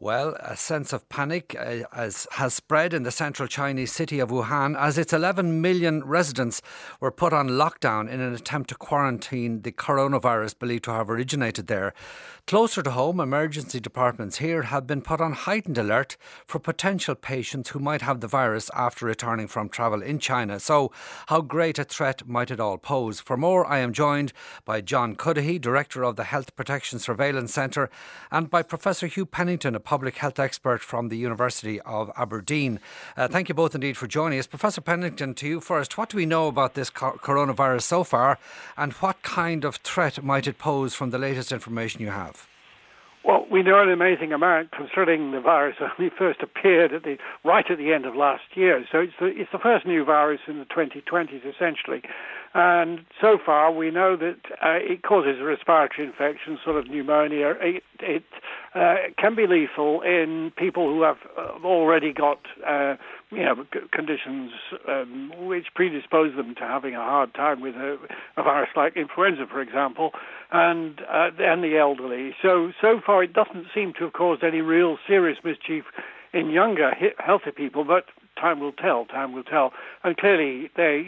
Well, a sense of panic has spread in the central Chinese city of Wuhan as its 11 million residents were put on lockdown in an attempt to quarantine the coronavirus believed to have originated there. Closer to home, emergency departments here have been put on heightened alert for potential patients who might have the virus after returning from travel in China. So, how great a threat might it all pose? For more, I am joined by John Cudahy, Director of the Health Protection Surveillance Centre, and by Professor Hugh Pennington, a public health expert from the University of Aberdeen. Thank you both indeed for joining us. Professor Pennington, to you first. What do we know about this coronavirus so far, and what kind of threat might it pose from the latest information you have? Well, we know an amazing amount, considering the virus only first appeared right at the end of last year. So it's the first new virus in the 2020s, essentially. And so far, we know that it causes a respiratory infection, sort of pneumonia. It can be lethal in people who have already got conditions which predispose them to having a hard time with a virus like influenza, for example, and the elderly. So far, it doesn't seem to have caused any real serious mischief in younger, healthy people, but time will tell. And clearly,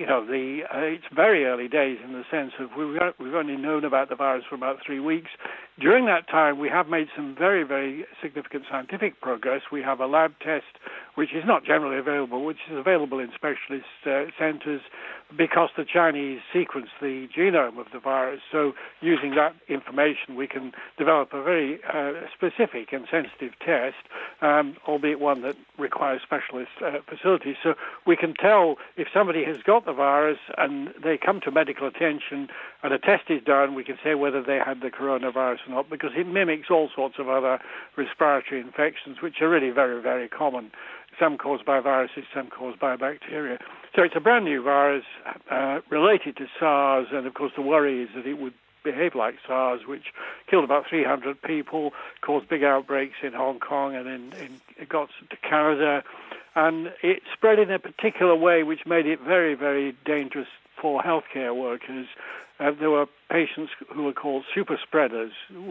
it's very early days in the sense of we've only known about the virus for about 3 weeks. During that time, we have made some very, very significant scientific progress. We have a lab test which is not generally available, which is available in specialist centres because the Chinese sequenced the genome of the virus. So using that information, we can develop a very specific and sensitive test, albeit one that requires specialist facilities. So we can tell if somebody has got the virus and they come to medical attention and a test is done, we can say whether they had the coronavirus or not, because it mimics all sorts of other respiratory infections, which are really very, very common. Some caused by viruses, some caused by bacteria. So it's a brand new virus related to SARS, and of course the worry is that it would behave like SARS, which killed about 300 people, caused big outbreaks in Hong Kong, and it got to Canada. And it spread in a particular way which made it very, very dangerous for healthcare workers. There were patients who were called super spreaders,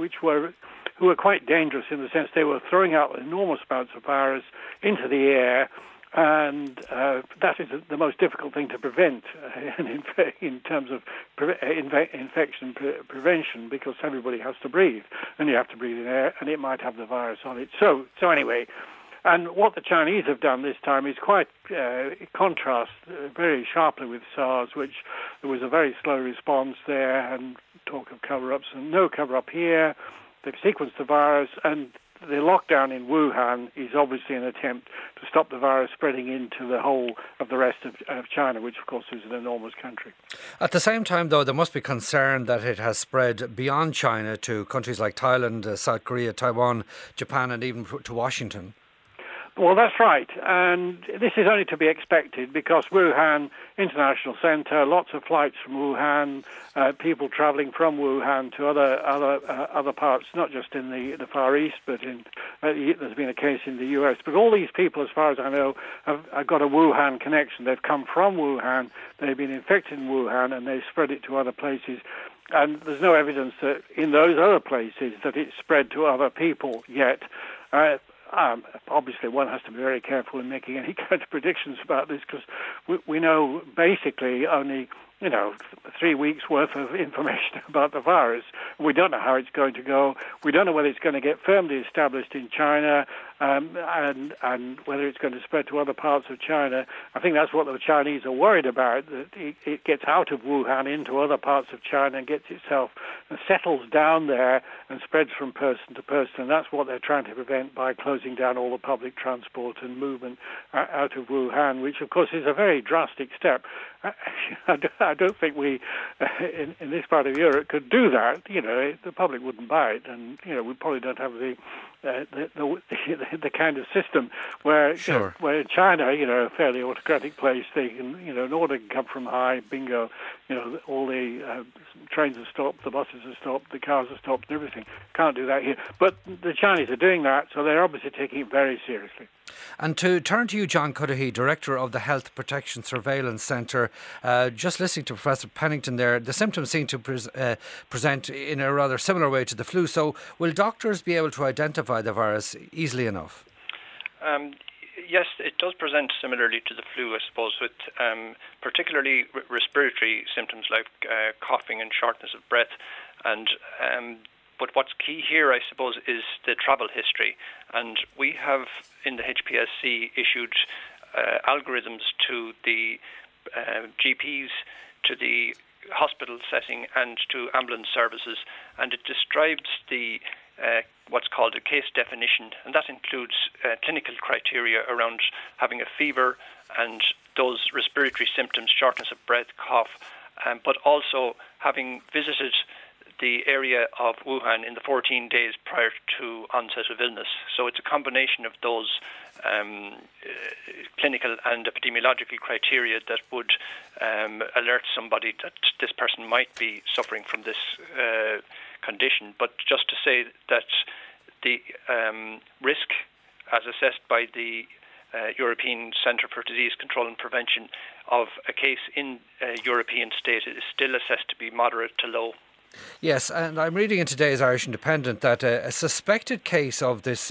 who were quite dangerous in the sense they were throwing out enormous amounts of virus into the air, and that is the most difficult thing to prevent in terms of infection prevention, because everybody has to breathe, and you have to breathe in air, and it might have the virus on it. So anyway, and what the Chinese have done this time is quite contrast very sharply with SARS, which there was a very slow response there, and talk of cover-ups, and no cover-up here. They've sequenced the virus, and the lockdown in Wuhan is obviously an attempt to stop the virus spreading into the whole of the rest of China, which of course is an enormous country. At the same time, though, there must be concern that it has spread beyond China to countries like Thailand, South Korea, Taiwan, Japan, and even to Washington. Well, that's right, and this is only to be expected because Wuhan International Centre, lots of flights from Wuhan, people travelling from Wuhan to other parts, not just in the Far East, but there's been a case in the US. But all these people, as far as I know, have got a Wuhan connection. They've come from Wuhan, they've been infected in Wuhan, and they spread it to other places. And there's no evidence that in those other places that it's spread to other people yet. Obviously, one has to be very careful in making any kind of predictions about this, because we know basically only 3 weeks worth of information about the virus. We don't know how it's going to go. We don't know whether it's going to get firmly established in China and whether it's going to spread to other parts of China. I think that's what the Chinese are worried about, that it gets out of Wuhan into other parts of China and gets itself and settles down there and spreads from person to person. And that's what they're trying to prevent by closing down all the public transport and movement out of Wuhan, which of course is a very drastic step. I don't think we, in this part of Europe, could do that. The public wouldn't buy it, and we probably don't have the kind of system where where in China, a fairly autocratic place, they can, an order can come from high, bingo, all the trains are stopped, the buses are stopped, the cars are stopped, and everything. Can't do that here. But the Chinese are doing that, so they're obviously taking it very seriously. And to turn to you, John Cudahy, Director of the Health Protection Surveillance Centre, just listening to Professor Pennington there, the symptoms seem to present in a rather similar way to the flu. So will doctors be able to identify the virus easily enough? Yes, it does present similarly to the flu, I suppose, with particularly respiratory symptoms like coughing and shortness of breath. And but what's key here, I suppose, is the travel history. And we have, in the HPSC, issued algorithms to the GPs, to the hospital setting, and to ambulance services. And it describes the what's called a case definition, and that includes clinical criteria around having a fever and those respiratory symptoms, shortness of breath, cough, but also having visited the area of Wuhan in the 14 days prior to onset of illness. So it's a combination of those clinical and epidemiological criteria that would alert somebody that this person might be suffering from this condition. But just to say that the risk, as assessed by the European Centre for Disease Control and Prevention, of a case in a European state is still assessed to be moderate to low. Yes, and I'm reading in today's Irish Independent that a suspected case of this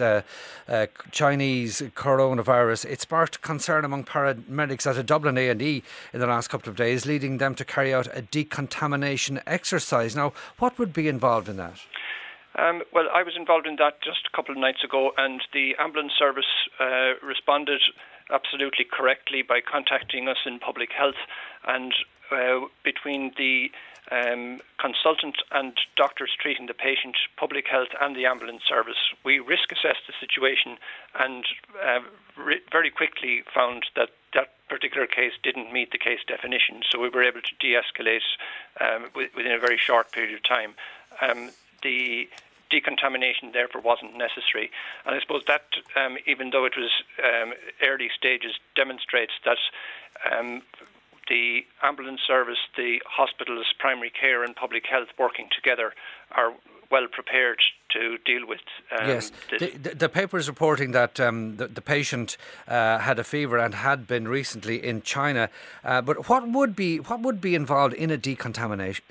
Chinese coronavirus, it sparked concern among paramedics at a Dublin A&E in the last couple of days, leading them to carry out a decontamination exercise. Now, what would be involved in that? Well, I was involved in that just a couple of nights ago, and the ambulance service responded absolutely correctly by contacting us in public health, and between the consultant and doctors treating the patient, public health and the ambulance service, we risk assessed the situation and very quickly found that that particular case didn't meet the case definition, so we were able to de-escalate within a very short period of time. The decontamination therefore wasn't necessary, and I suppose that even though it was early stages, demonstrates that the ambulance service, the hospitals, primary care and public health working together are well prepared to deal with yes. this. The paper is reporting that the patient had a fever and had been recently in China. But what would be involved in a decontamination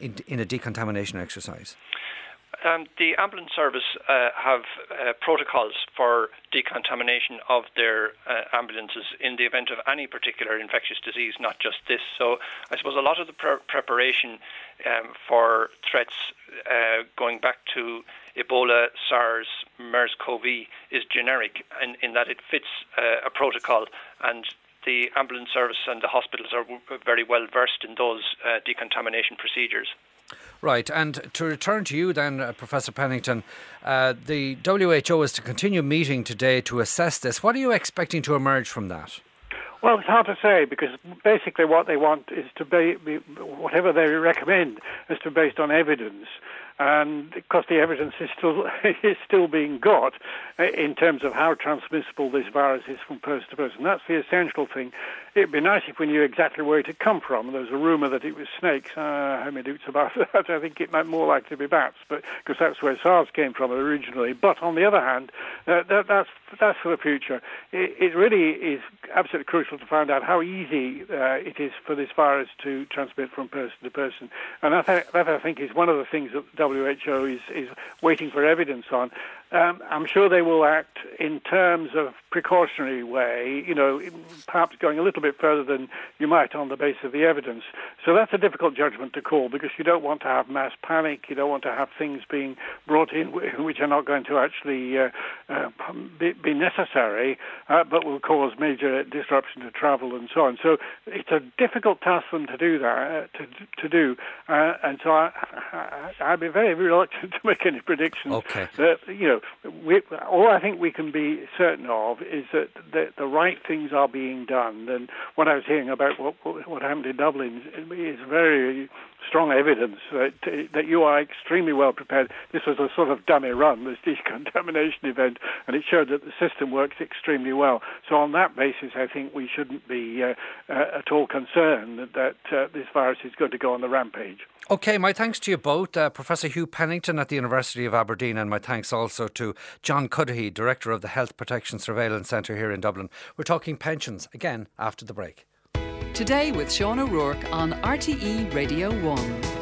exercise? The ambulance service have protocols for decontamination of their ambulances in the event of any particular infectious disease, not just this. So I suppose a lot of the preparation for threats going back to Ebola, SARS, MERS-CoV is generic in that it fits a protocol, and the ambulance service and the hospitals are very well versed in those decontamination procedures. Right, and to return to you then, Professor Pennington, the WHO is to continue meeting today to assess this. What are you expecting to emerge from that? Well, it's hard to say, because basically what they want is to be whatever they recommend is to be based on evidence. And because the evidence is still being got in terms of how transmissible this virus is from person to person. That's the essential thing. It'd be nice if we knew exactly where it had come from. There was a rumour that it was snakes. How many doubts about that? I think it might more likely to be bats, but because that's where SARS came from originally. But on the other hand, that's for the future. It really is absolutely crucial to find out how easy it is for this virus to transmit from person to person. And that I think is one of the things that WHO is waiting for evidence on. I'm sure they will act in terms of precautionary way, perhaps going a little bit further than you might on the basis of the evidence. So that's a difficult judgment to call, because you don't want to have mass panic, you don't want to have things being brought in which are not going to actually be necessary, but will cause major disruption to travel and so on. So it's a difficult task for them to do that, and so I'd be very reluctant to make any predictions. Okay. All I think we can be certain of is that the right things are being done. And what I was hearing about what happened in Dublin is very strong evidence that you are extremely well prepared. This was a sort of dummy run, this decontamination event, and it showed that the system works extremely well. So on that basis, I think we shouldn't be at all concerned that this virus is going to go on the rampage. Okay, my thanks to you both, Professor Hugh Pennington at the University of Aberdeen, and my thanks also to John Cudahy, Director of the Health Protection Surveillance Centre here in Dublin. We're talking pensions again after the break. Today with Sean O'Rourke on RTE Radio 1.